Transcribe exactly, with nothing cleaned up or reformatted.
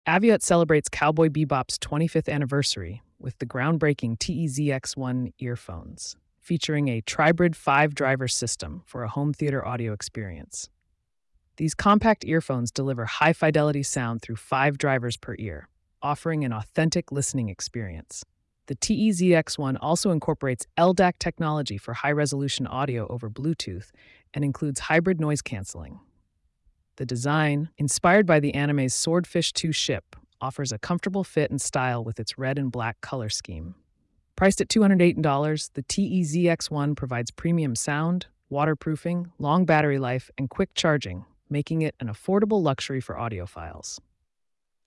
Aviat celebrates Cowboy Bebop's twenty-fifth anniversary with the groundbreaking T E Z X one earphones, featuring a Tribrid five driver system for a home theater audio experience. These compact earphones deliver high fidelity sound through five drivers per ear, offering an authentic listening experience. The T E Z X one also incorporates L D A C technology for high resolution audio over Bluetooth and includes hybrid noise canceling. The design, inspired by the anime's Swordfish two ship, offers a comfortable fit and style with its red and black color scheme. Priced at two hundred eight dollars, the T E Z X one provides premium sound, waterproofing, long battery life, and quick charging, making it an affordable luxury for audiophiles.